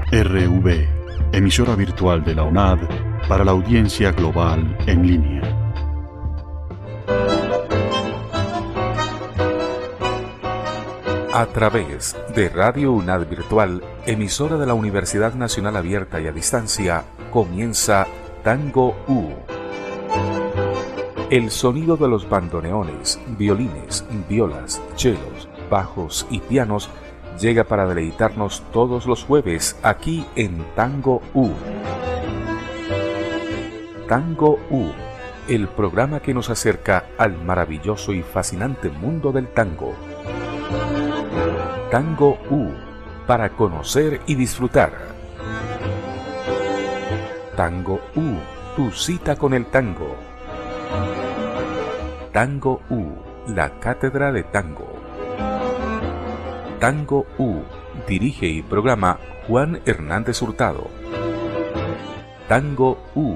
RV, emisora virtual de la UNAD para la audiencia global en línea. A través de Radio UNAD Virtual, emisora de la Universidad Nacional Abierta y a Distancia, comienza Tango U. El sonido de los bandoneones, violines, violas, chelos, bajos y pianos llega para deleitarnos todos los jueves aquí en Tango U. Tango U, el programa que nos acerca al maravilloso y fascinante mundo del tango. Tango U, para conocer y disfrutar. Tango U, tu cita con el tango. Tango U, la cátedra de tango. Tango U, dirige y programa Juan Hernández Hurtado. Tango U.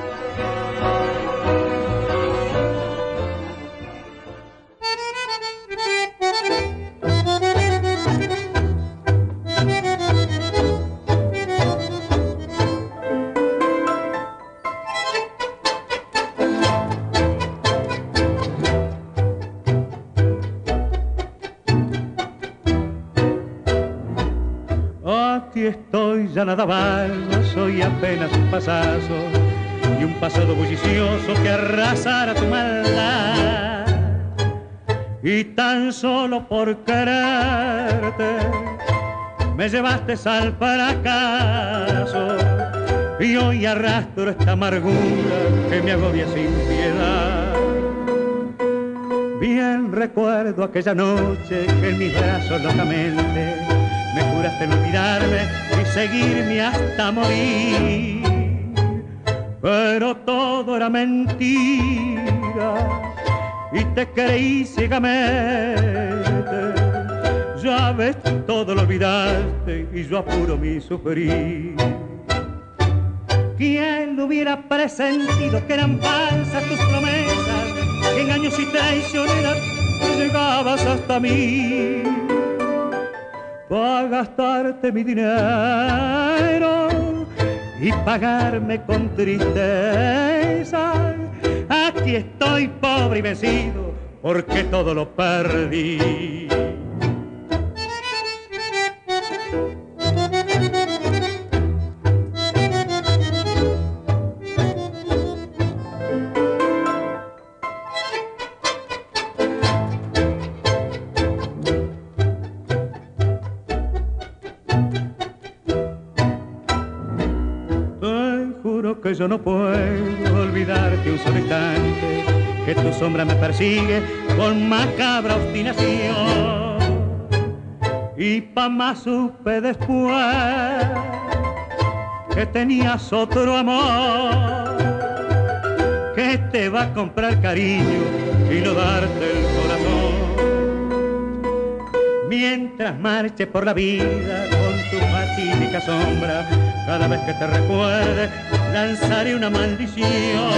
Ya nada valgo, soy apenas un pasazo y un pasado bullicioso que arrasara tu maldad. Y tan solo por quererte me llevaste al fracaso y hoy arrastro esta amargura que me agobia sin piedad. Bien recuerdo aquella noche que en mis brazos locamente me juraste no olvidarme y seguirme hasta morir, pero todo era mentira y te creí ciegamente. Ya ves, todo lo olvidaste y yo apuro mi sufrir. ¿Quién lo hubiera presentido que eran falsas tus promesas, que engaños y traicioneras llegabas hasta mí? Para gastarte mi dinero y pagarme con tristeza. Aquí estoy pobre y vencido porque todo lo perdí. Que yo no puedo olvidarte un solo instante, que tu sombra me persigue con macabra obstinación. Y pa' más supe después que tenías otro amor, que te va a comprar cariño y no darte el corazón. Mientras marche por la vida con tu fatídica sombra, cada vez que te recuerde lanzaré una maldición.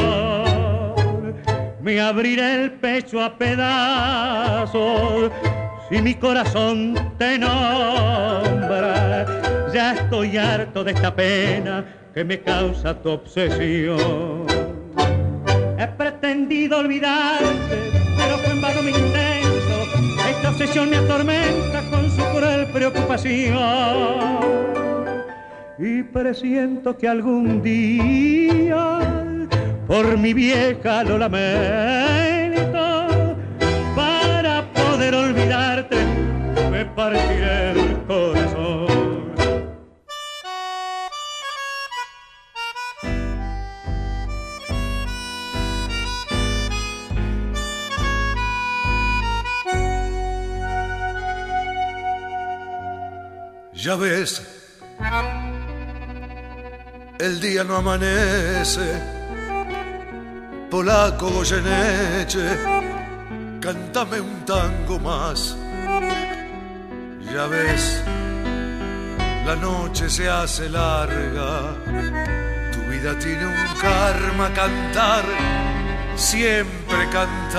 Me abriré el pecho a pedazos si mi corazón te nombra. Ya estoy harto de esta pena que me causa tu obsesión. He pretendido olvidarte, pero fue en vano mi intento. Esta obsesión me atormenta con su cruel preocupación. Y presiento que algún día por mi vieja lo lamento. Para poder olvidarte me partiré el corazón. Ya ves, el día no amanece, polaco Goyeneche, cántame un tango más. Ya ves, la noche se hace larga, tu vida tiene un karma, cantar, siempre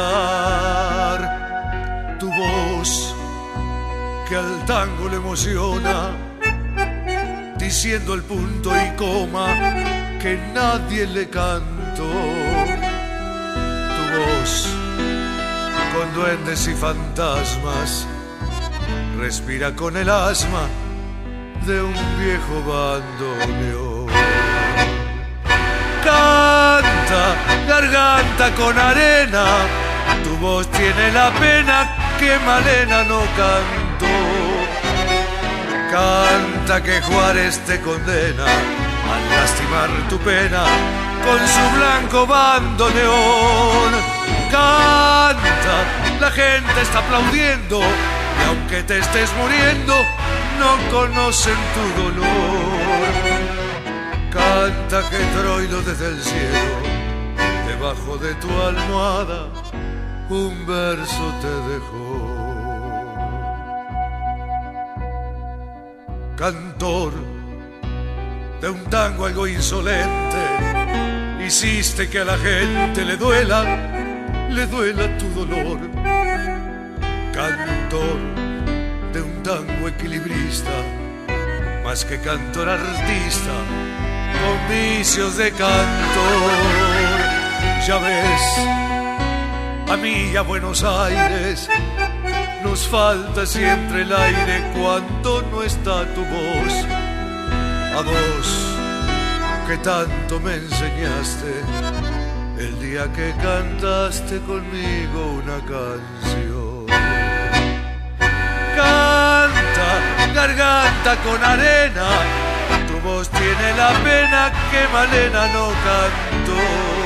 cantar. Tu voz que al tango le emociona, diciendo el punto y coma que nadie le cantó. Tu voz con duendes y fantasmas respira con el asma de un viejo bandoneón. Canta, garganta con arena, tu voz tiene la pena que Malena no cantó. Canta que Juárez te condena al lastimar tu pena con su blanco bandoneón. Canta, la gente está aplaudiendo y aunque te estés muriendo no conocen tu dolor. Canta que Troilo desde el cielo, debajo de tu almohada, un verso te dejó. Cantor de un tango algo insolente, hiciste que a la gente le duela tu dolor. Cantor de un tango equilibrista, más que cantor artista, con vicios de cantor. Ya ves, a mí y a Buenos Aires nos falta siempre el aire cuando no está tu voz. A vos que tanto me enseñaste el día que cantaste conmigo una canción. Canta, garganta con arena, tu voz tiene la pena que Malena no cantó.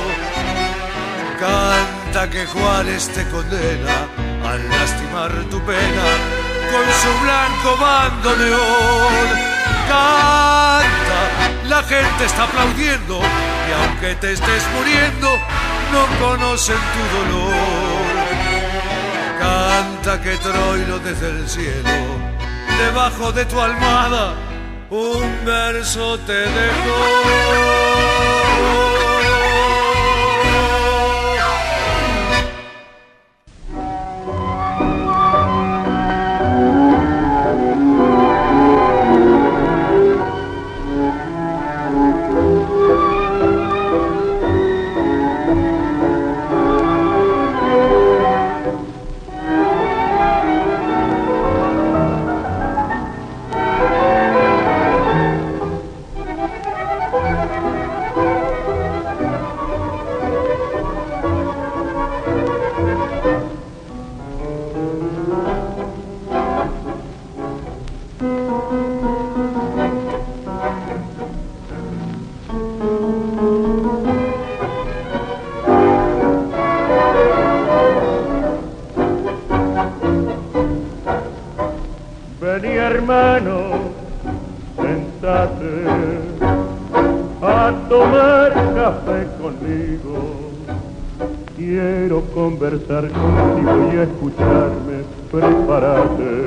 Canta que Juárez te condena al lastimar tu pena con su blanco bandoneón. Canta, la gente está aplaudiendo y aunque te estés muriendo no conocen tu dolor. Canta que Troilo desde el cielo, debajo de tu almohada, un verso te dejó. Conversar contigo y escucharme, prepárate.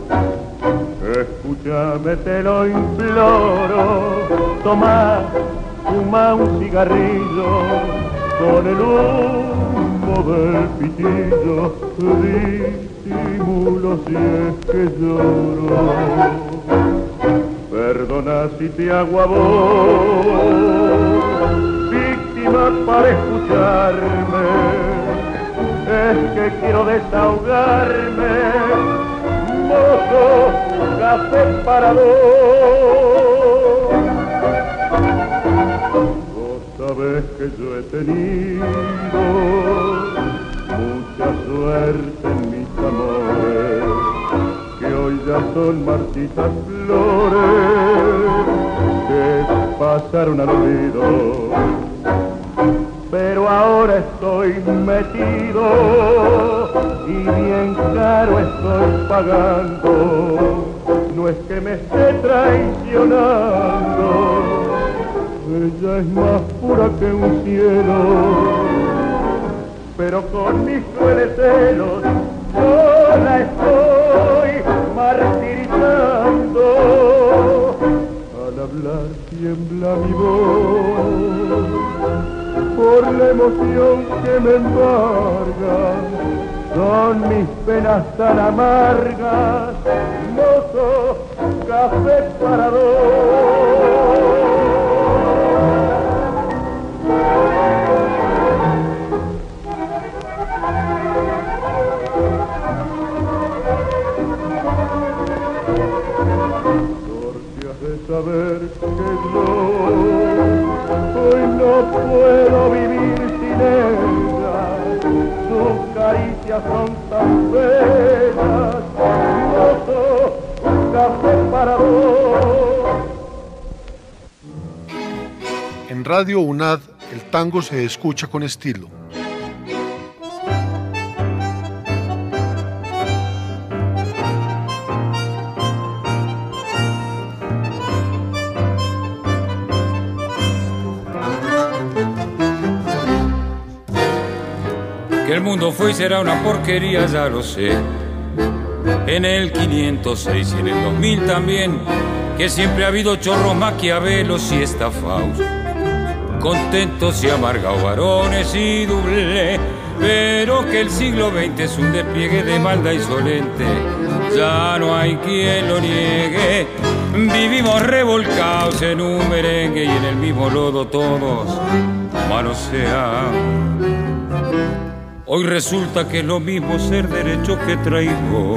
Escúchame, te lo imploro. Toma, fuma un cigarrillo con el humo del pitillo. Disimulo si es que lloro. Perdona si te hago a vos víctima para escucharme. Es que quiero desahogarme, mozo, café para dos. Vos sabés que yo he tenido mucha suerte en mis amores, que hoy ya son marchitas flores que pasaron al olvido. Pero ahora estoy metido y bien caro estoy pagando. No es que me esté traicionando, ella es más pura que un cielo. Pero con mis crueles celos yo la estoy martirizando. Al hablar tiembla mi voz por la emoción que me embarga, son mis penas tan amargas, mozo, café para dos. de saber que yo hoy no puedo vivir sin ella. Sus caricias son tan bellas, gozo un café para dos. En Radio UNAD, el tango se escucha con estilo. Que el mundo fue y será una porquería, ya lo sé. En el 506 y en el 2000 también, que siempre ha habido chorros, maquiavelos y estafaos, contentos y amargados, varones y doble, pero que el siglo XX es un despliegue de maldad insolente, ya no hay quien lo niegue. Vivimos revolcados en un merengue y en el mismo lodo todos manoseados. Hoy resulta que es lo mismo ser derecho que traidor,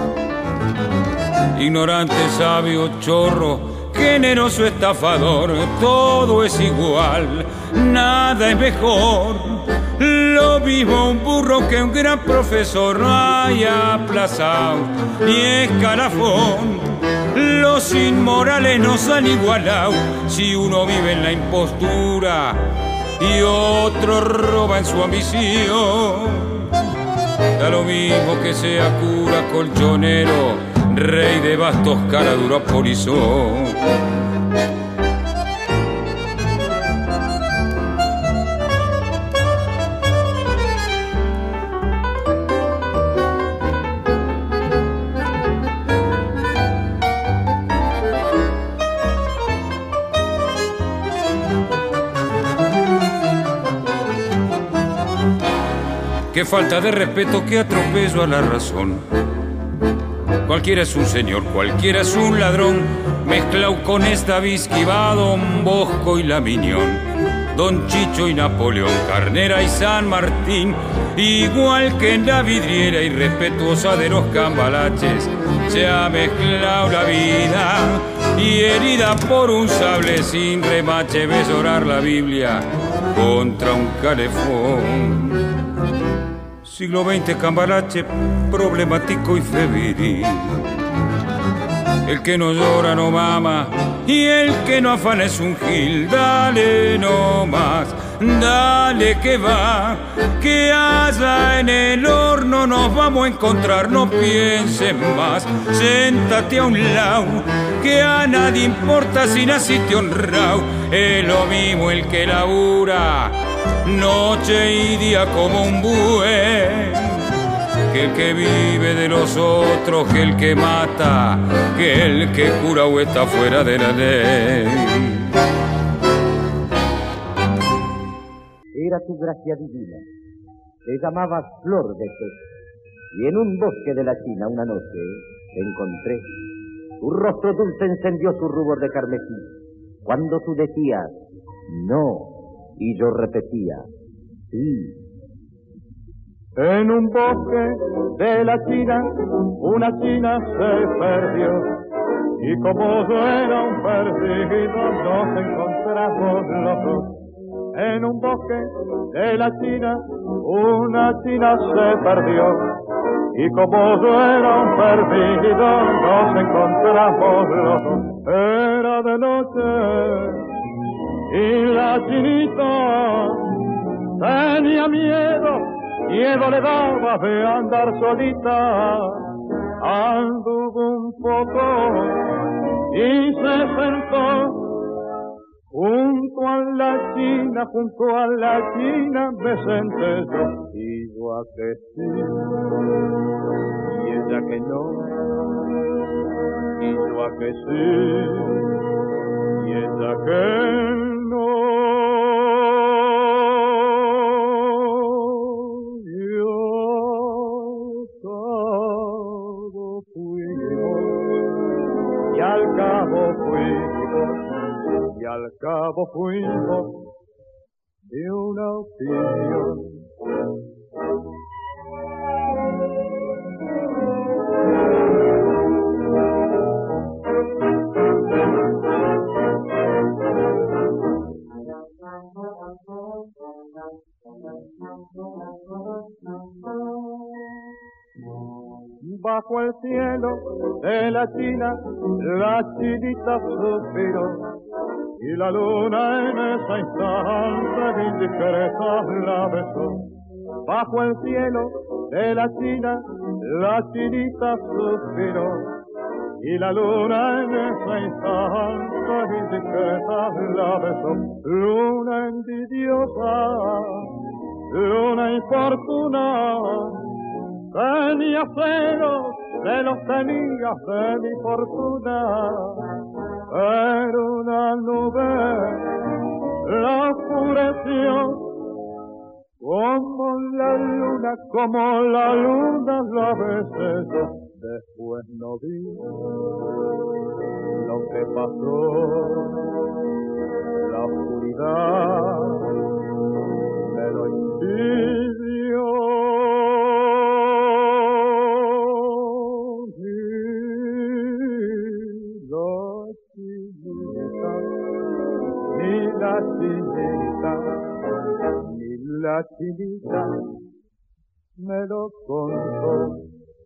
ignorante, sabio, chorro, generoso, estafador, todo es igual, nada es mejor. Lo mismo un burro que un gran profesor, no hay aplazado ni escalafón. Los inmorales nos han igualado si uno vive en la impostura y otro roba en su ambición. Da lo mismo que sea cura, colchonero, rey de bastos, cara dura, polizón. Qué falta de respeto, qué atropello a la razón. Cualquiera es un señor, cualquiera es un ladrón, mezclado con esta visquiva, Don Bosco y la Miñón, Don Chicho y Napoleón, Carnera y San Martín, igual que en la vidriera irrespetuosa de los cambalaches, se ha mezclado la vida y herida por un sable sin remache, ves orar la Biblia contra un calefón. Siglo XX, cambalache, problemático y febril. El que no llora no mama y el que no afana es un gil. Dale no más, dale que va, que allá en el horno nos vamos a encontrar. No pienses más, séntate a un lado, que a nadie importa si naciste honrado. Es lo mismo el que labura noche y día como un buey, que el que vive de los otros, que el que mata, que el que cura o está fuera de la ley. Era tu gracia divina, te llamabas flor de pez, y en un bosque de la China una noche te encontré. Tu rostro dulce encendió su rubor de carmesí, cuando tú decías no, y yo repetía sí. En un bosque de la China, una china se perdió, y como yo era un perdido, nos encontramos los dos. En un bosque de la China, una china se perdió, y como yo era un perdido, nos encontramos los dos. Era de noche y la chinita tenía miedo le daba de andar solita. Anduvo un poco y se sentó junto a la china me senté yo. Y yo a que sí, y ella que no, y yo a que sí, y ella que no. Al cabo fuimos de una opinión. bajo el cielo de la China, la chinita suspiró, y la luna en esa instante indiscreta la besó. Bajo el cielo de la China, la chinita suspiró, y la luna en esa instante indiscreta la besó. Luna envidiosa, luna infortunada, tenía celos tenías de mi fortuna, pero una nube la oscureció, como la luna la besé yo. Después no vi lo que pasó, la oscuridad me lo impidió. La chinita me lo contó.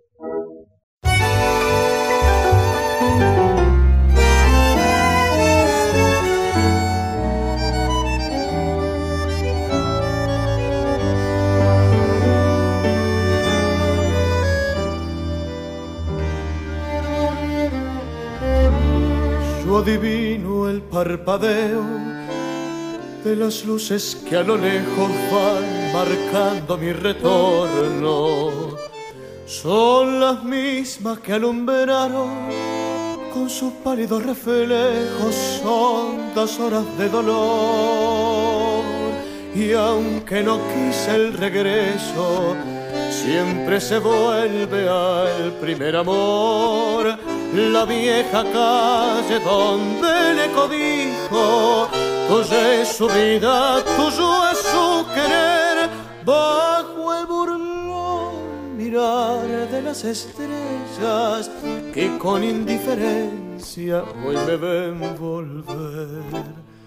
Yo adivino el parpadeo de las luces que a lo lejos van marcando mi retorno. Son las mismas que alumbraron con sus pálidos reflejos hondas horas de dolor. Y aunque no quise el regreso, siempre se vuelve al primer amor. La vieja calle donde le codijo, tuya es su vida, tuyo es su querer. Bajo el burlón mirar de las estrellas que con indiferencia hoy me ven volver.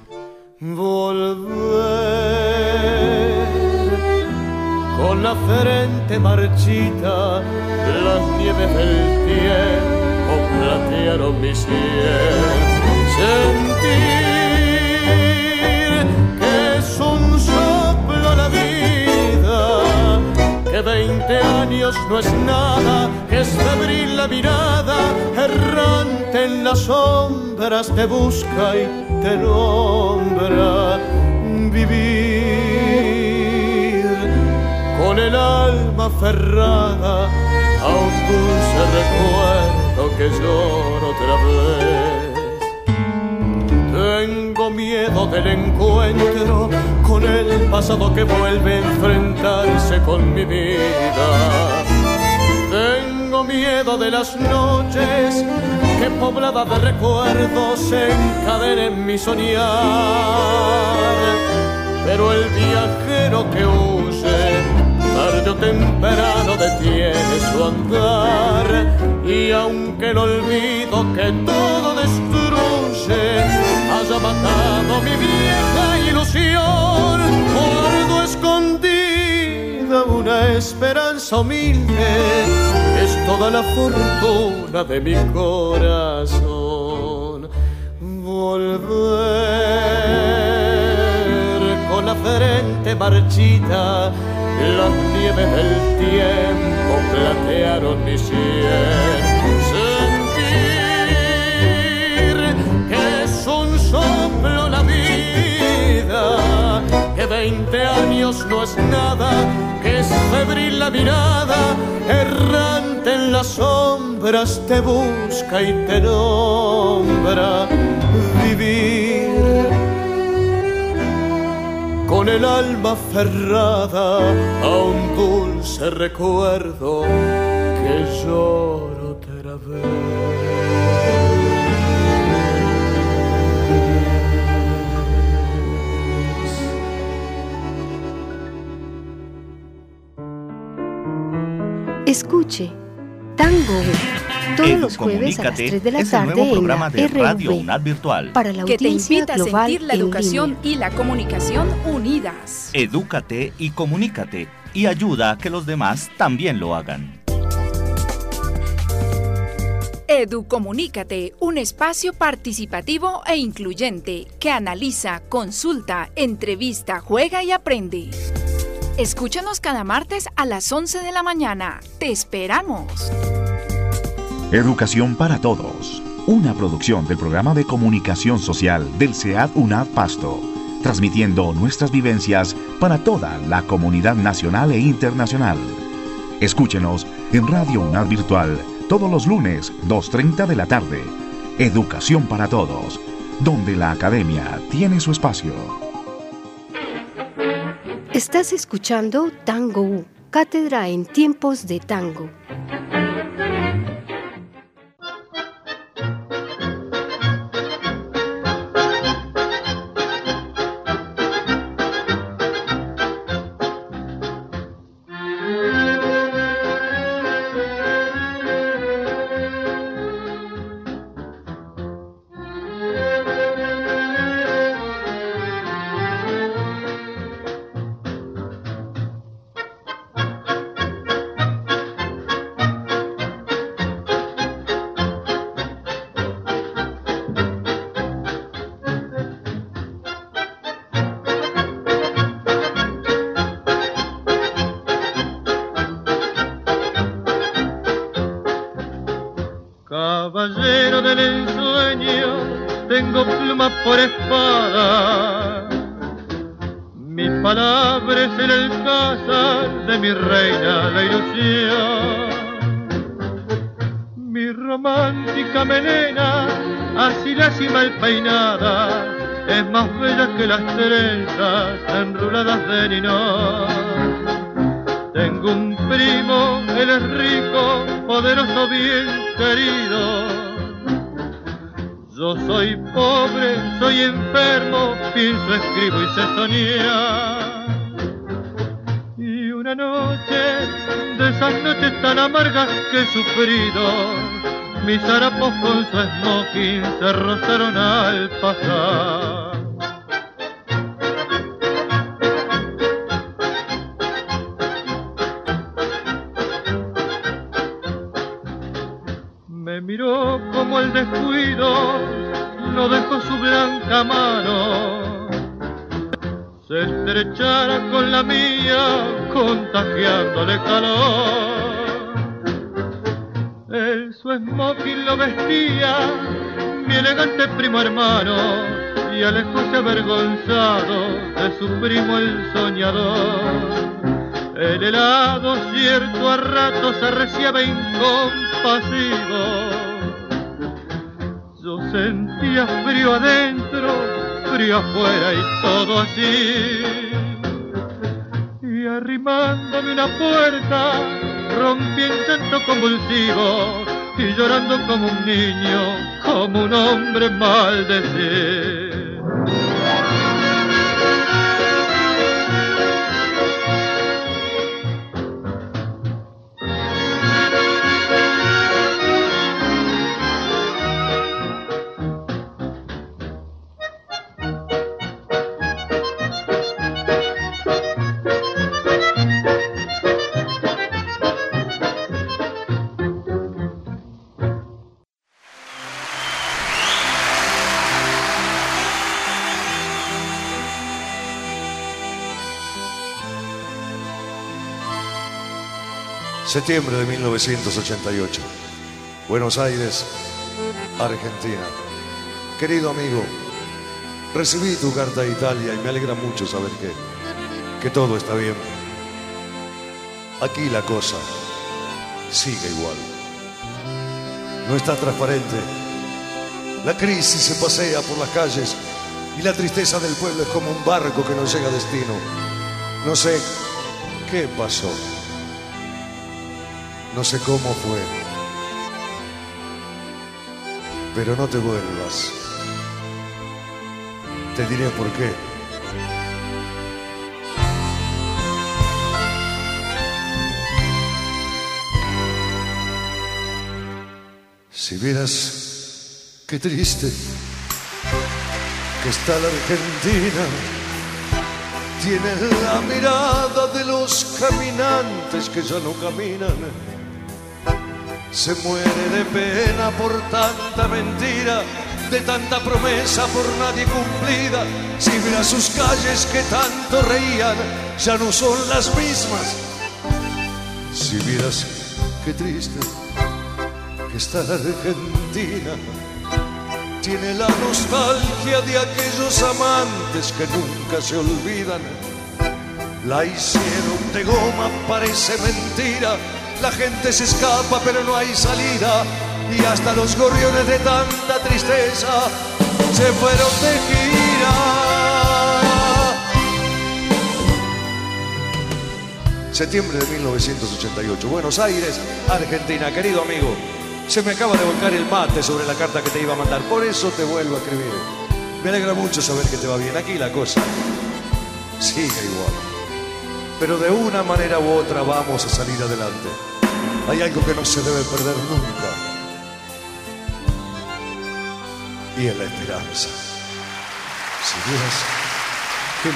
Con la frente marchita, las nieves del tiempo platearon mi sien. Sentir que es un soplo la vida, que 20 años no es nada, que es febril la mirada, errante en las sombras te busca y te nombra. Vivir con el alma aferrada a un dulce recuerdo que lloro otra vez. Tengo miedo del encuentro con el pasado que vuelve a enfrentarse con mi vida. Tengo miedo de las noches que pobladas de recuerdos se encadenen en mi soñar. Pero el viajero que huye tarde o temprano detiene su andar, y aunque el olvido que todo destruye haya matado mi vieja ilusión, guardo escondida una esperanza humilde, es toda la fortuna de mi corazón. Volver con la frente marchita, las nieves del tiempo platearon mi sien. Sentir que es un soplo la vida, que 20 años no es nada, que es febril la mirada, errante en las sombras te busca y te nombra. Vivir con el alma aferrada a un dulce recuerdo que lloro otra vez. Escuche Tango todos los jueves a las 3 de la es tarde el nuevo programa en de RV, Radio UNAD Virtual, para la que te audiencia invita a global sentir la en educación línea. y la comunicación unidas. Edúcate y comunícate y ayuda a que los demás también lo hagan. Educomunícate, un espacio participativo e incluyente que analiza, consulta, entrevista, juega y aprende. Escúchanos cada martes a las 11 de la mañana. ¡Te esperamos! Educación para Todos, una producción del programa de comunicación social del SEAD UNAD Pasto, transmitiendo nuestras vivencias para toda la comunidad nacional e internacional. Escúchenos en Radio UNAD Virtual todos los lunes, 2:30 de la tarde. Educación para Todos, donde la academia tiene su espacio. Estás escuchando Tango U, cátedra en tiempos de tango. Caballero del ensueño, tengo pluma por espada. Mi palabra es el alcázar de mi reina, la ilusión. Mi romántica melena, así la mal peinada, es más bella que las trenzas enruladas de ninón. Tengo un primo, él es rico, poderoso, bien querido. Yo soy pobre, soy enfermo, pienso, escribo y sé soñar. Y una noche, de esas noches tan amargas que he sufrido, mis harapos con su smoking se rozaron al pasar. Me miró como el descuido, no dejó su blanca mano. Se estrechara con la mía, contagiándole calor. Él su smoking lo vestía, mi elegante primo hermano, y alejóse avergonzado de su primo el soñador. El helado cierto a ratos arreciaba incompasivo. Yo sentía frío adentro, frío afuera y todo así. Y arrimándome una puerta, rompí en llanto convulsivo y llorando como un niño, como un hombre maldecido. Septiembre de 1988, Buenos Aires, Argentina. Querido amigo, recibí tu carta de Italia y me alegra mucho saber que todo está bien. Aquí la cosa sigue igual. No está transparente. La crisis se pasea por las calles y la tristeza del pueblo es como un barco que no llega a destino. No sé qué pasó. No sé cómo fue, pero no te vuelvas. Te diré por qué. Si vieras qué triste que está la Argentina, tiene la mirada de los caminantes que ya no caminan. se muere de pena por tanta mentira, de tanta promesa por nadie cumplida. Si vieras sus calles que tanto reían, ya no son las mismas. Si vieras qué triste que está la Argentina, tiene la nostalgia de aquellos amantes que nunca se olvidan. La hicieron de goma, parece mentira, la gente se escapa pero no hay salida, y hasta los gorriones de tanta tristeza se fueron de gira. Septiembre de 1988, Buenos Aires, Argentina. Querido amigo, se me acaba de volcar el mate sobre la carta que te iba a mandar, por eso te vuelvo a escribir. Me alegra mucho saber que te va bien. Aquí la cosa sigue igual, pero de una manera u otra vamos a salir adelante. Hay algo que no se debe perder nunca, y es la esperanza. Si vieras qué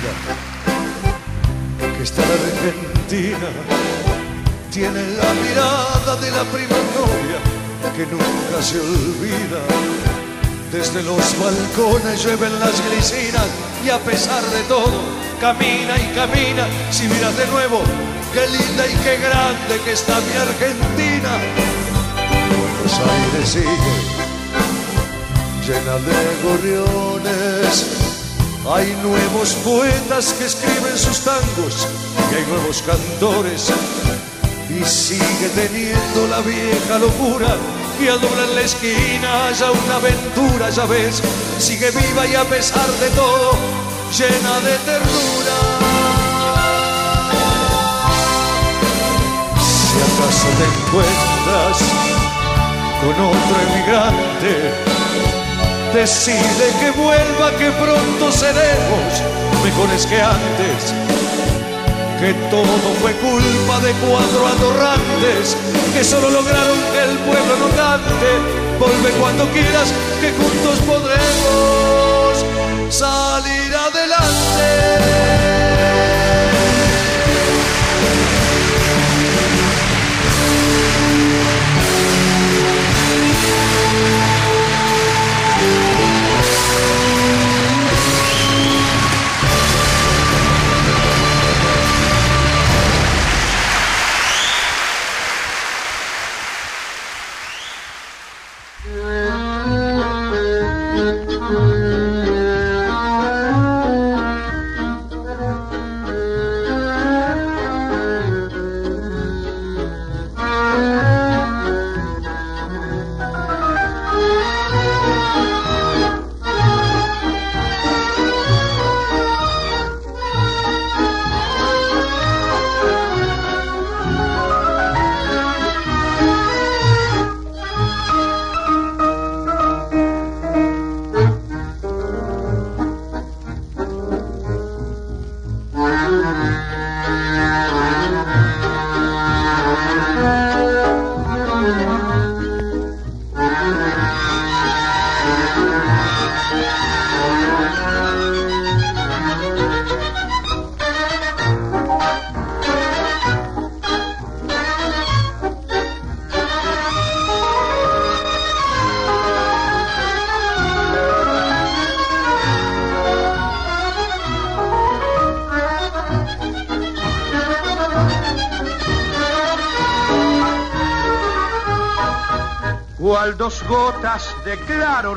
linda que está la Argentina, tiene la mirada de la prima novia que nunca se olvida. Desde los balcones llueven las glicinas y a pesar de todo camina y camina. Si miras de nuevo, qué linda y qué grande que está mi Argentina. Buenos Aires sigue llena de gorriones. Hay nuevos poetas que escriben sus tangos y hay nuevos cantores. Y sigue teniendo la vieja locura, y al doblar la esquina haya una aventura, ya ves, sigue viva y a pesar de todo, llena de ternura. Si acaso te encuentras con otro emigrante, decide que vuelva, que pronto seremos mejores que antes. Que todo fue culpa de 4 atorrantes que solo lograron que el pueblo no cante. Vuelve cuando quieras, que juntos podremos salir adelante. Cual 2 gotas de claro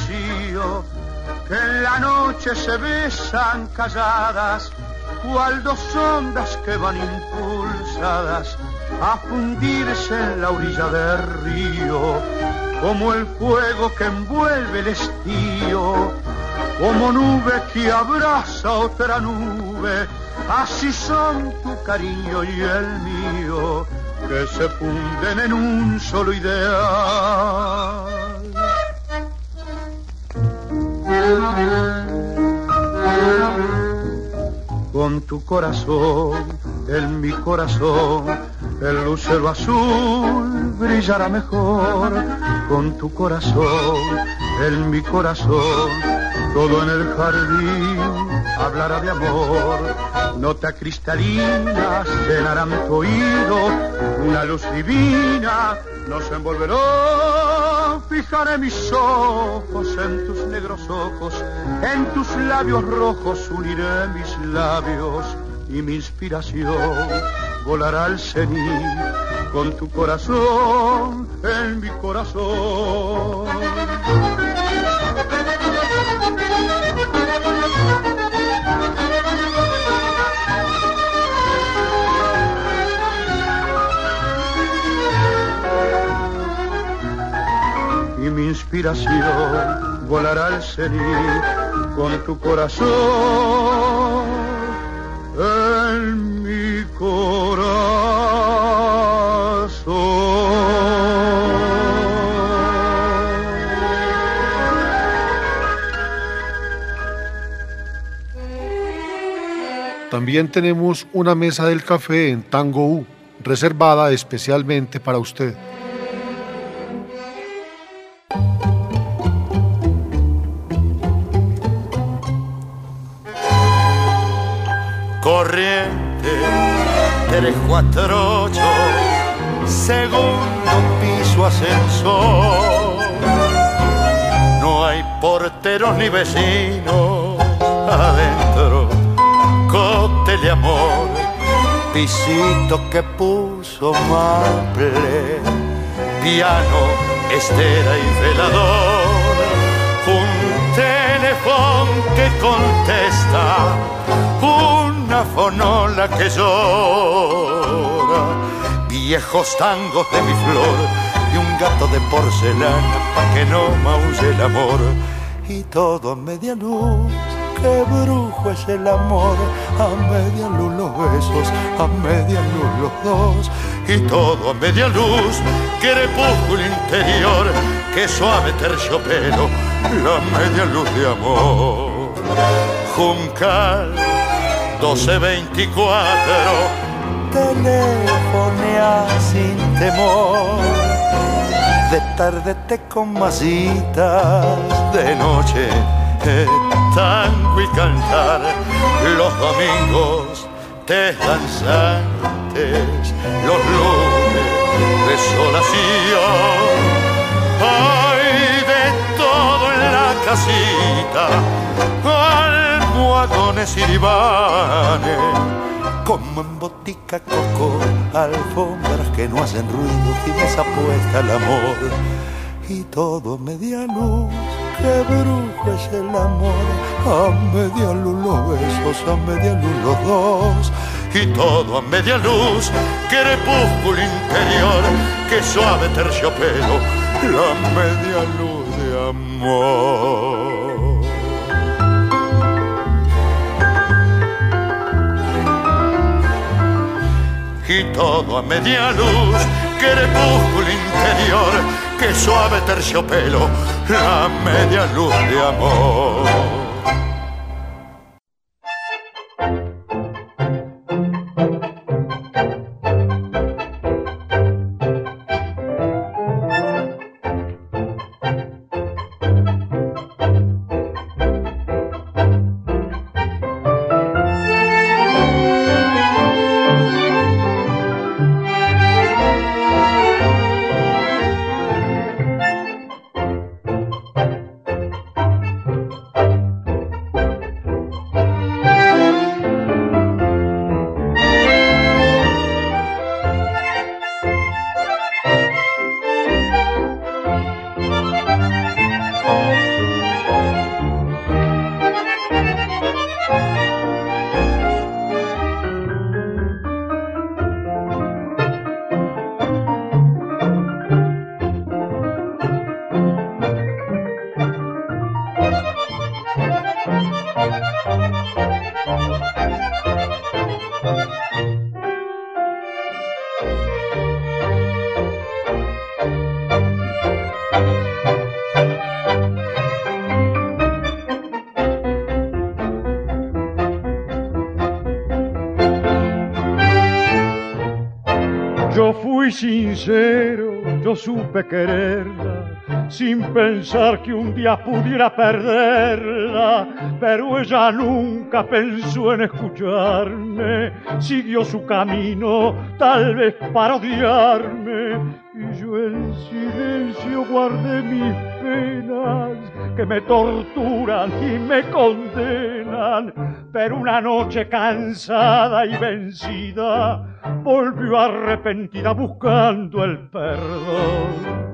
rocío que en la noche se besan calladas, cual 2 ondas que van impulsadas a fundirse en la orilla del río, como el fuego que envuelve el estío, como nube que abraza otra nube, así son tu cariño y el mío, que se funden en un solo ideal. Con tu corazón, en mi corazón, el lucero azul brillará mejor. Con tu corazón, en mi corazón, todo en el jardín hablará de amor, notas cristalinas llenarán tu oído, una luz divina nos envolverá. Fijaré mis ojos en tus negros ojos, en tus labios rojos uniré mis labios y mi inspiración volará al cenit con tu corazón en mi corazón. Y mi inspiración volará al cenit con tu corazón en mi corazón. También tenemos una mesa del café en Tango U, reservada especialmente para usted. Corriente 348, segundo piso ascensor. No hay porteros ni vecinos adentro, cóctel de amor, pisito que puso Maple, piano, estera y velador, un teléfono que contesta, una fonola que llora, viejos tangos de mi flor y un gato de porcelana pa' que no maulle el amor. Y todo a media luz, qué brujo es el amor, a media luz los besos, a media luz los dos. Y todo a media luz, crepúsculo interior, qué suave terciopelo, la media luz de amor. Juncal 1224, telefonea sin temor, de tarde te con masitas, de noche tango y cantar, los domingos te danzantes, los lunes desolación. Hay de todo en la casita, almohadones y divanes, como en botica coco, alfombras que no hacen ruido y mesa puesta al amor. Y todo a media luz, qué brujo es el amor, a media luz los besos, a media luz los dos. Y todo a media luz, crepúsculo interior, qué suave terciopelo, la media luz de amor. Y todo a media luz, crepúsculo interior, qué suave terciopelo, la media luz de amor. Yo fui sincero, yo supe quererla, sin pensar que un día pudiera perderla, pero ella nunca pensó en escucharme, siguió su camino, tal vez para odiarme, y yo en silencio guardé mis penas, que me torturan y me condenan, pero una noche cansada y vencida, volvió arrepentida buscando el perdón.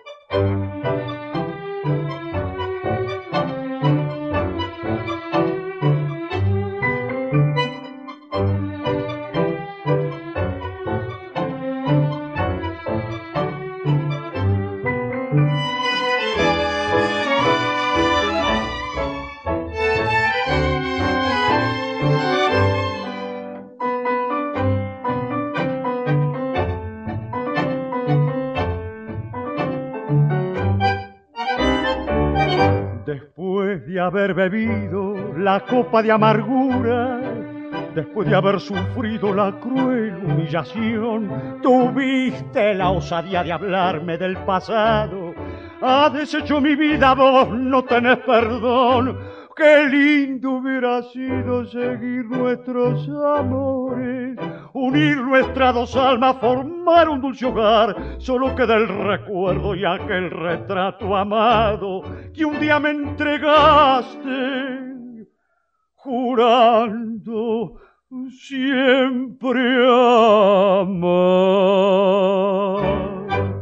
Después de haber bebido la copa de amargura, después de haber sufrido la cruel humillación, tuviste la osadía de hablarme del pasado. Has deshecho mi vida, vos no tenés perdón. Qué lindo hubiera sido seguir nuestros amores, unir nuestras dos almas, formar un dulce hogar. Solo queda el recuerdo y aquel retrato amado que un día me entregaste, jurando siempre amar.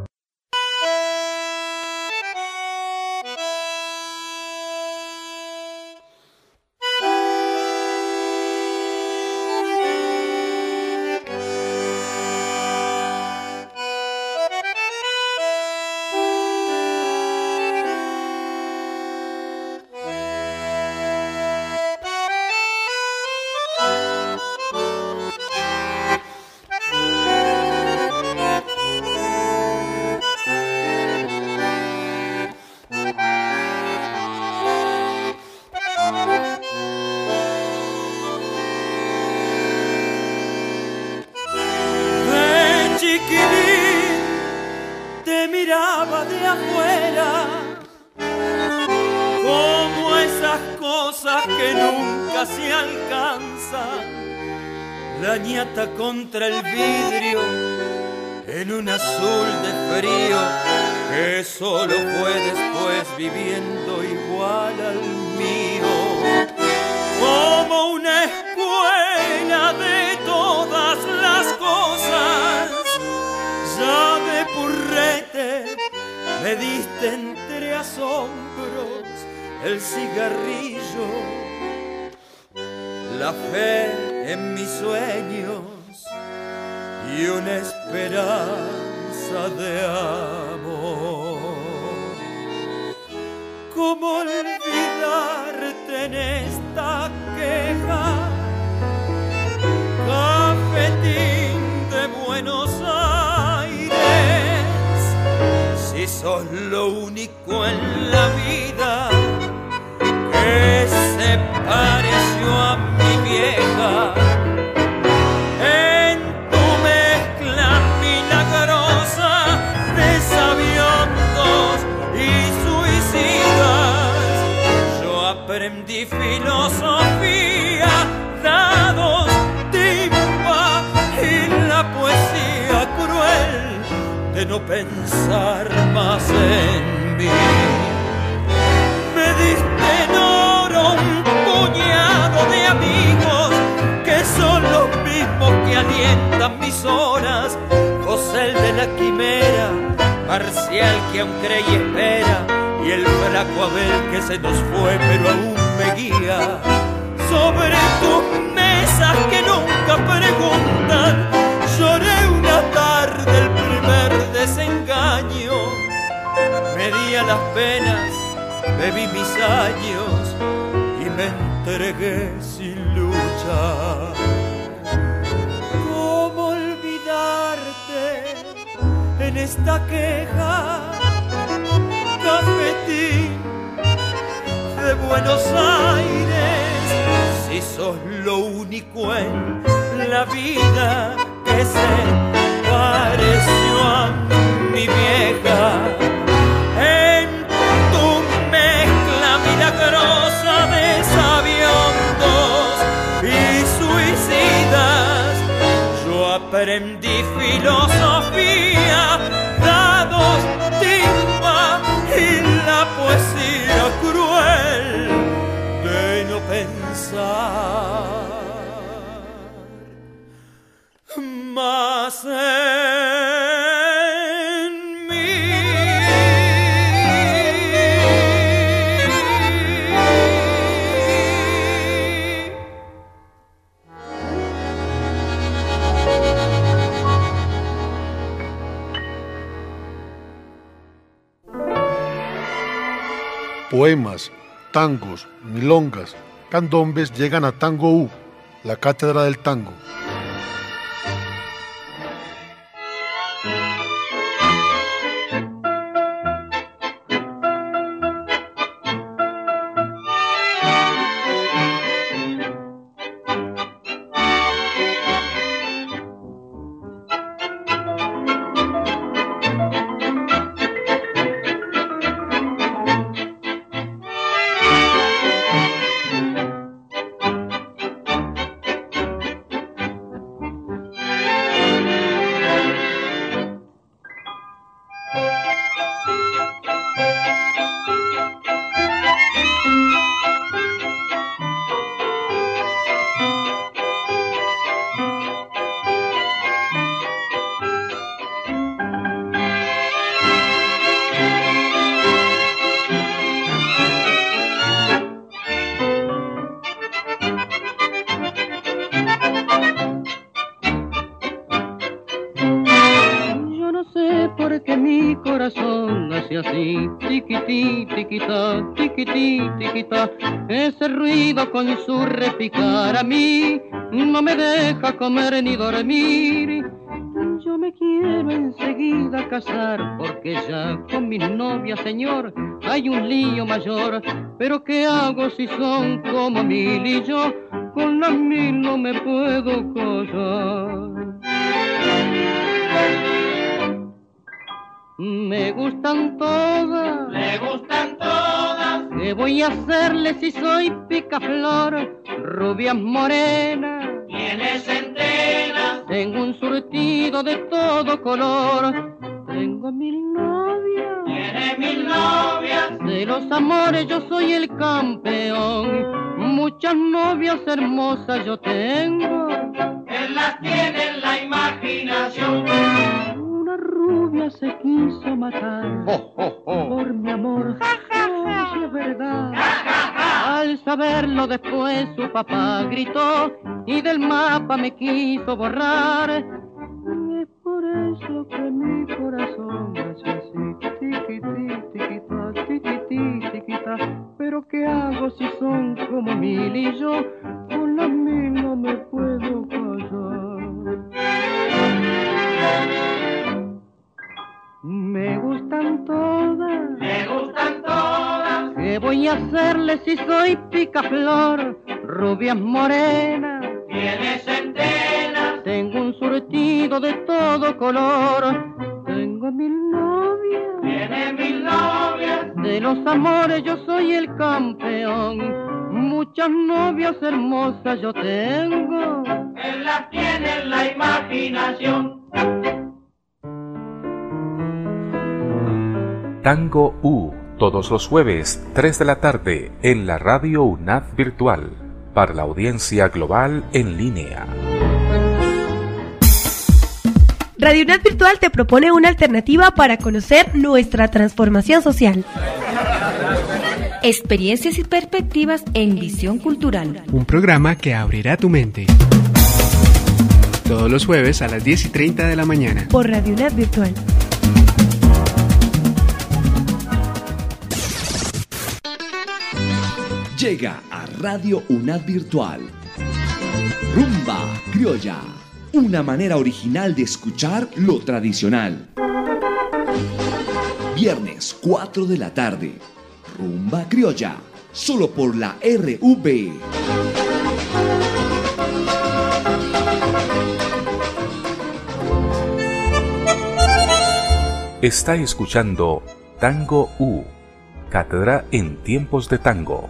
Contra el vidrio en un azul de frío que solo fue después viviendo igual al mío, como una escuela de todas las cosas. Ya de purrete me diste entre asombros el cigarrillo, la fe en mis sueños y una esperanza de amor. ¿Cómo olvidarte en esta queja? Cafetín de Buenos Aires, si sos lo único en la vida que se pareció a mi vieja. Aprendí filosofía, dados, timba y la poesía cruel de no pensar más en mí. Me diste en oro un puñado de amigos que son los mismos que alientan mis horas. José el de la quimera, Marcial que aún cree y espera, y el flaco Abel que se nos fue pero aún me guía. Sobre tus mesas que nunca preguntan, lloré una tarde el primer desengaño. Me di a las penas, bebí mis años y me entregué sin luchar. ¿Cómo olvidarte en esta queja? Cafetín de Buenos Aires, si sos lo único en la vida que se pareció a mi vieja. en tu mezcla milagrosa de sabiondos y suicidas. Yo aprendí filosofía, dados, timba y la poesía cruel de no pensar más en mí. Poemas, tangos, milongas, candombes llegan a Tango U, la cátedra del tango. Ese ruido con su repicar a mí no me deja comer ni dormir. Yo me quiero enseguida casar, porque ya con mis novias, señor, hay un lío mayor. Pero ¿qué hago si son como mil y yo con las mil no me puedo callar? Me gustan todas, le gustan todas. ¿Qué voy a hacerle si soy picaflor? Rubias morenas, tiene centenas. Tengo un surtido de todo color. Tengo 1000 novias, tiene 1000 novias. De los amores yo soy el campeón. Muchas novias hermosas yo tengo. Él las tiene en la imaginación. Rubia se quiso matar por mi amor, si es verdad. Al saberlo después su papá gritó y del mapa me quiso borrar. Es por eso que mi corazón hace así, tiquití, tiquitá, tiquití, tiquitá. Pero ¿qué hago si son como mil y yo con las mil no me puedo callar? Me gustan todas, me gustan todas. ¿Qué voy a hacerle si soy picaflor? Rubias morenas, tiene centenas. Tengo un surtido de todo color. Tengo 1000 novias, tiene 1000 novias. De los amores yo soy el campeón. Muchas novias hermosas yo tengo. Él las tiene en la imaginación. Tango U, todos los jueves, 3 de la tarde, en la radio UNAD Virtual, para la audiencia global en línea. Radio UNAD Virtual te propone una alternativa para conocer nuestra transformación social. Experiencias y perspectivas en Visión Cultural. Un programa que abrirá tu mente. Todos los jueves a las 10:30 de la mañana. Por Radio UNAD Virtual. Llega a Radio UNAD Virtual Rumba Criolla, una manera original de escuchar lo tradicional. Viernes 4 de la tarde, Rumba Criolla, solo por la RV. Está escuchando Tango U, cátedra en tiempos de tango.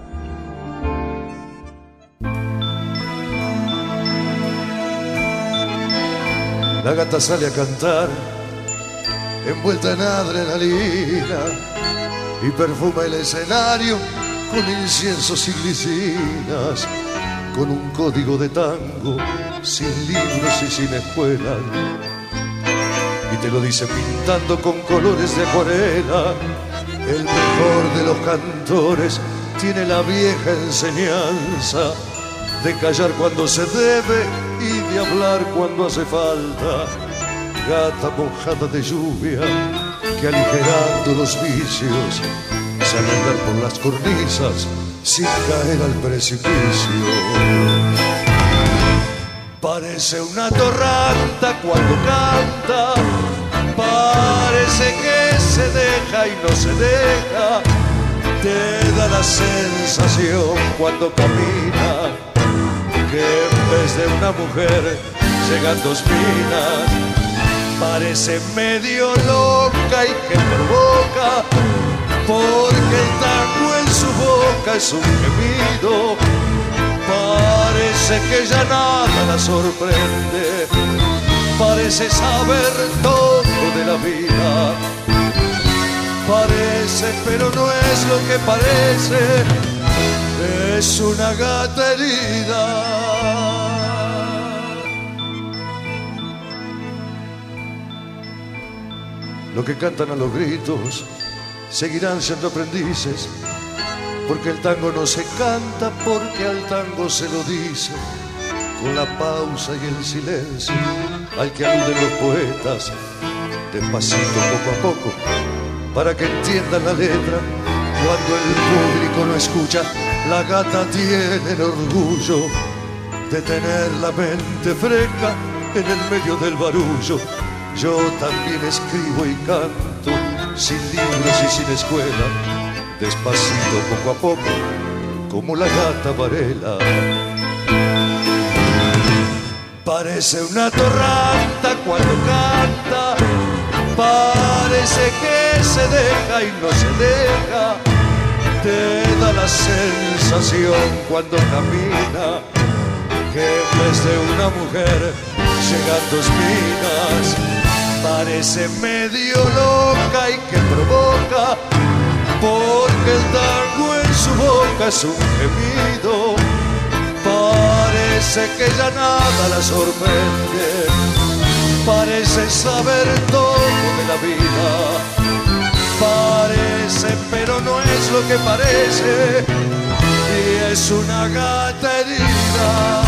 La gata sale a cantar, envuelta en adrenalina, y perfuma el escenario con inciensos y glicinas, con un código de tango, sin libros y sin escuela. Y te lo dice pintando con colores de acuarela. El mejor de los cantores tiene la vieja enseñanza de callar cuando se debe y de hablar cuando hace falta. Gata mojada de lluvia que aligerando los vicios sabe andar por las cornisas sin caer al precipicio. Parece una torranta cuando canta, parece que se deja y no se deja. Te da la sensación cuando camina que en vez de una mujer llegan dos minas. Parece medio loca y que provoca, porque el tango en su boca es un gemido. Parece que ya nada la sorprende, parece saber todo de la vida. Parece, pero no es lo que parece, es una gata herida. Los que cantan a los gritos seguirán siendo aprendices, porque el tango no se canta, porque al tango se lo dice, con la pausa y el silencio al que aluden los poetas, despacito, poco a poco, para que entiendan la letra. Cuando el público no escucha, la gata tiene el orgullo de tener la mente fresca en el medio del barullo. Yo también escribo y canto, sin libros y sin escuela, despacito, poco a poco, como la gata Varela. Parece una torranta cuando canta, parece que se deja y no se deja. Te da la sensación cuando camina que en vez de una mujer llegan dos minas. Parece medio loca y que provoca, porque el tango en su boca es un gemido. Parece que ya nada la sorprende, parece saber todo de la vida. Parece, pero no es lo que parece, y es una gata herida.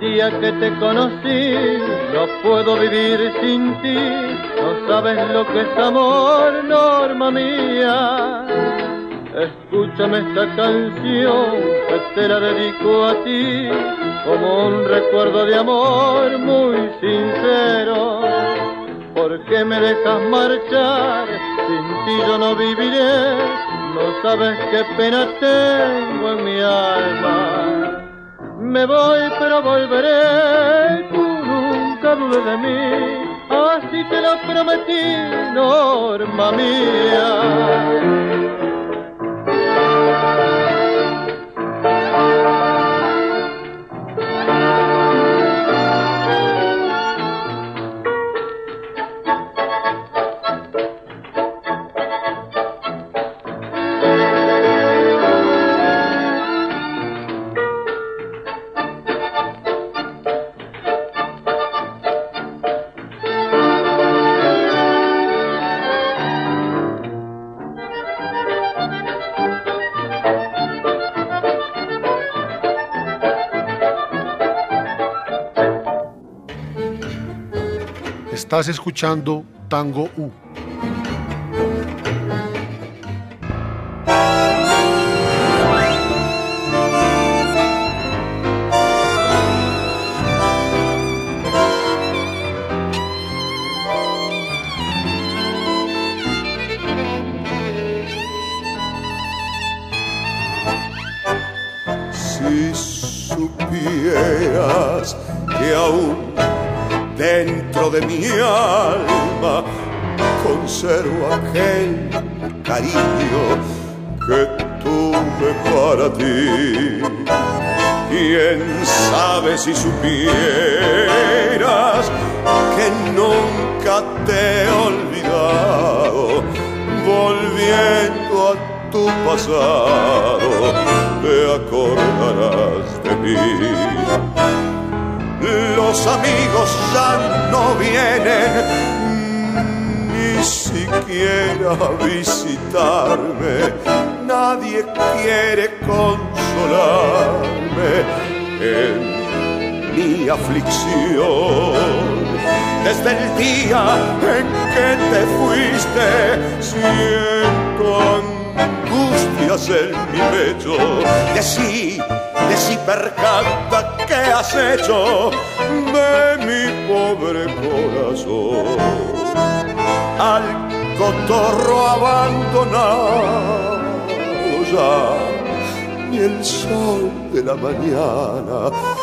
día que te conocí, no puedo vivir sin ti, no sabes lo que es amor, Norma mía. Escúchame esta canción, que te la dedico a ti, como un recuerdo de amor muy sincero. ¿Por qué me dejas marchar? Sin ti yo no viviré, no sabes qué pena tengo en mi alma. Me voy pero volveré, tú nunca dudes de mí, así te lo prometí, Norma mía. Estás escuchando Tango U. Si supieras que aún dentro de mi alma conservo aquel cariño que tuve para ti. Quién sabe si supieras que nunca te he olvidado, volviendo a tu pasado te acordarás de mí. Los amigos ya no vienen ni siquiera a visitarme, nadie quiere consolarme en mi aflicción. Desde el día en que te fuiste siento angustias en mi pecho. Decí percanta ¿qué has hecho de mi pobre corazón? Al cotorro abandonado ya, ni el sol de la mañana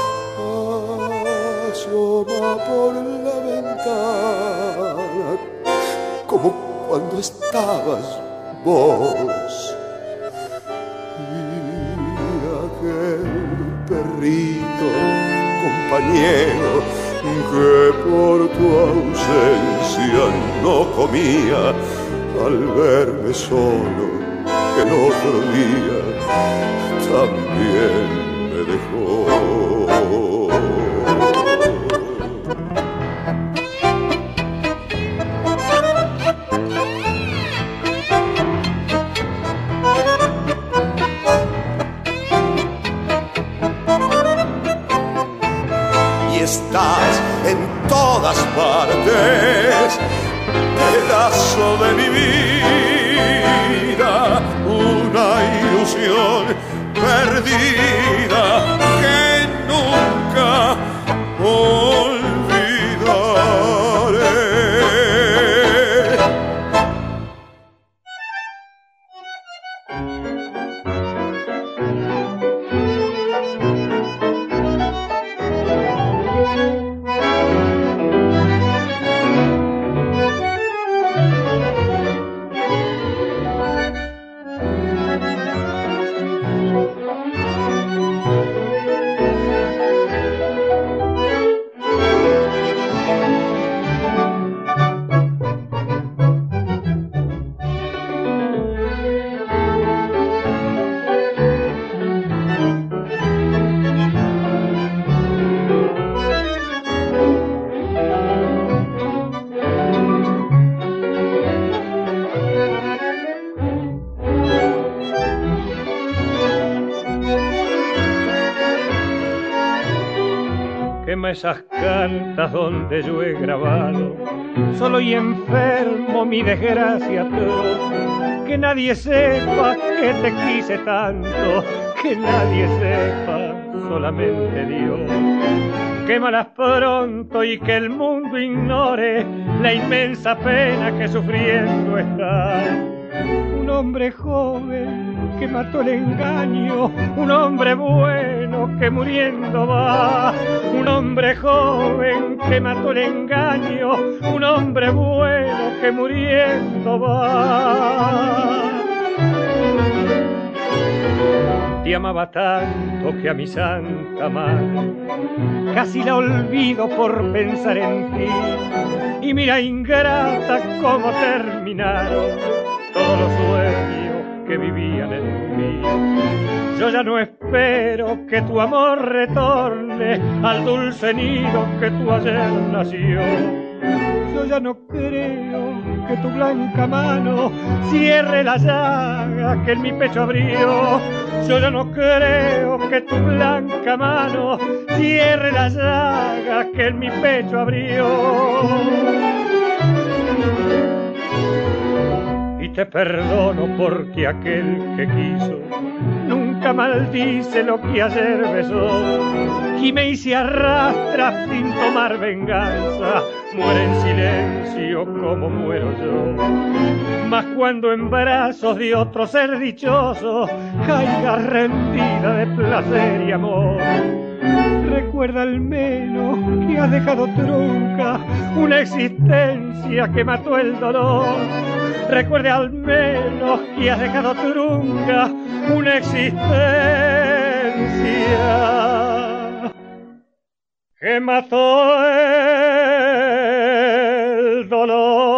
asoma por la ventana como cuando estabas vos. Perrito, compañero, que por tu ausencia no comía, al verme solo el otro día, también me dejó. Estás en todas partes, pedazo de mi vida, una ilusión perdida que nunca olvidaré. quema esas cartas donde yo he grabado, solo y enfermo mi desgracia atroz. Que nadie sepa que te quise tanto, que nadie sepa, solamente Dios. Quémalas pronto y que el mundo ignore la inmensa pena que sufriendo está. Un hombre joven que mató el engaño, un hombre bueno que muriendo va. Un hombre joven que mató el engaño, un hombre bueno que muriendo va. Te amaba tanto que a mi santa madre casi la olvido por pensar en ti. Y mira ingrata cómo terminaron todos los sueños que vivían en mí. Yo ya no espero que tu amor retorne al dulce nido que tú ayer nació. Yo ya no creo que tu blanca mano cierre la llaga que en mi pecho abrió. Yo ya no creo que tu blanca mano cierre la llaga que en mi pecho abrió. Y te perdono porque aquel que quiso nunca maldice lo que ayer besó. Y me hice arrastra sin tomar venganza, muere en silencio como muero yo. Mas cuando en brazos de otro ser dichoso caiga rendida de placer y amor, recuerda al menos que has dejado trunca una existencia que mató el dolor. Recuerde al menos que has dejado trunca una existencia que mató el dolor.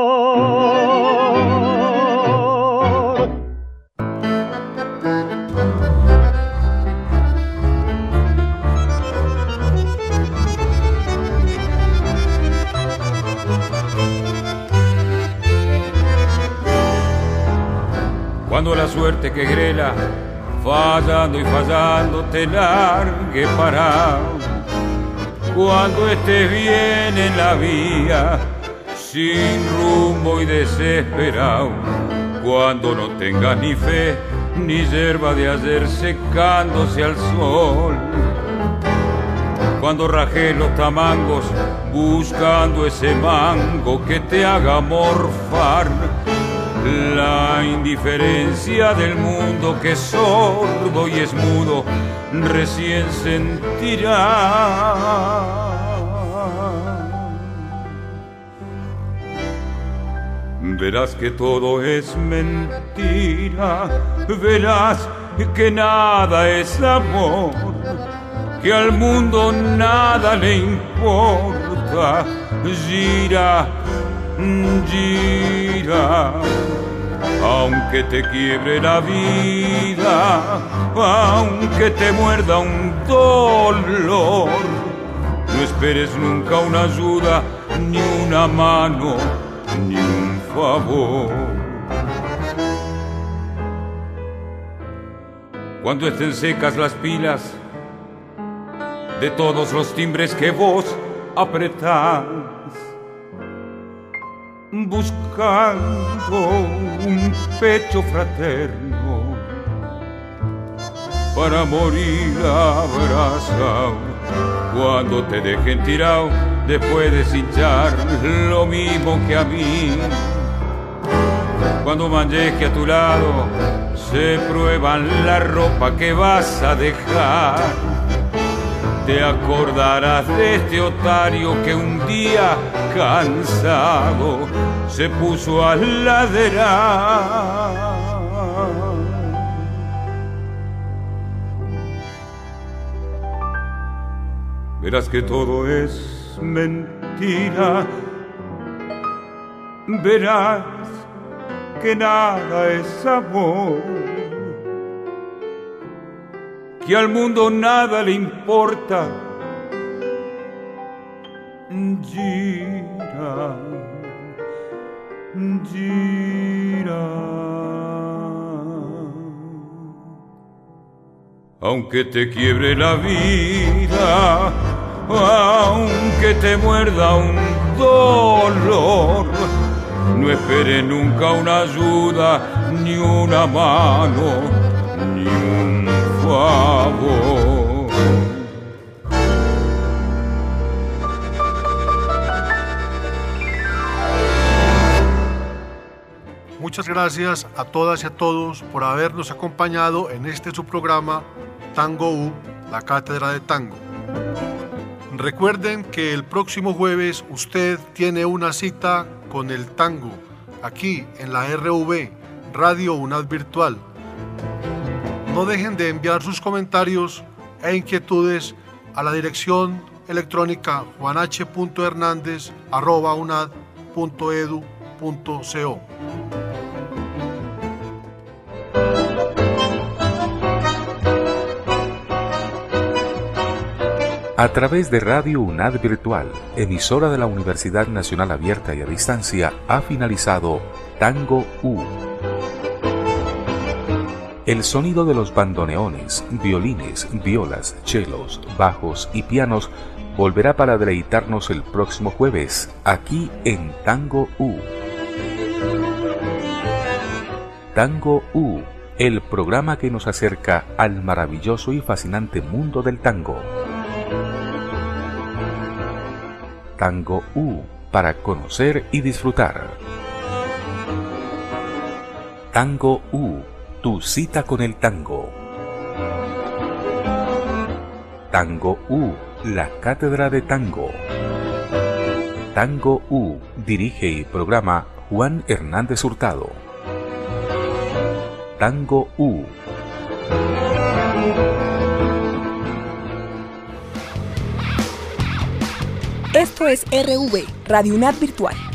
Cuando la suerte que grela, fallando y fallando, te largue parado. Cuando estés bien en la vía, sin rumbo y desesperado. Cuando no tengas ni fe, ni yerba de ayer secándose al sol. Cuando rajes los tamangos, buscando ese mango que te haga morfar. La indiferencia del mundo que es sordo y es mudo recién sentirá. Verás que todo es mentira, verás que nada es amor, que al mundo nada le importa. Gira, gira, aunque te quiebre la vida, aunque te muerda un dolor, no esperes nunca una ayuda, ni una mano, ni un favor. Cuando estén secas las pilas de todos los timbres que vos apretás, buscando un pecho fraterno para morir abrazado. Cuando te dejen tirado después de cinchar lo mismo que a mí, cuando manjeque a tu lado se prueban la ropa que vas a dejar, te acordarás de este otario que un día cansado se puso a ladrar. Verás que todo es mentira, verás que nada es amor, que al mundo nada le importa. Gira, gira, aunque te quiebre la vida, aunque te muerda un dolor. No espere nunca una ayuda, ni una mano, ni un favor. Muchas gracias a todas y a todos por habernos acompañado en este su programa Tango U, la Cátedra de Tango. Recuerden que el próximo jueves usted tiene una cita con el tango aquí en la RV, Radio UNAD Virtual. No dejen de enviar sus comentarios e inquietudes a la dirección electrónica juanh.hernandez@unad.edu.co. A través de Radio UNAD Virtual, emisora de la Universidad Nacional Abierta y a Distancia, ha finalizado Tango U. El sonido de los bandoneones, violines, violas, chelos, bajos y pianos volverá para deleitarnos el próximo jueves, aquí en Tango U. Tango U, el programa que nos acerca al maravilloso y fascinante mundo del tango. Tango U, para conocer y disfrutar. Tango U, tu cita con el tango. Tango U, la Cátedra de Tango. Tango U, dirige y programa Juan Hernández Hurtado. Tango U. Esto es RV, Radio UNAD Virtual.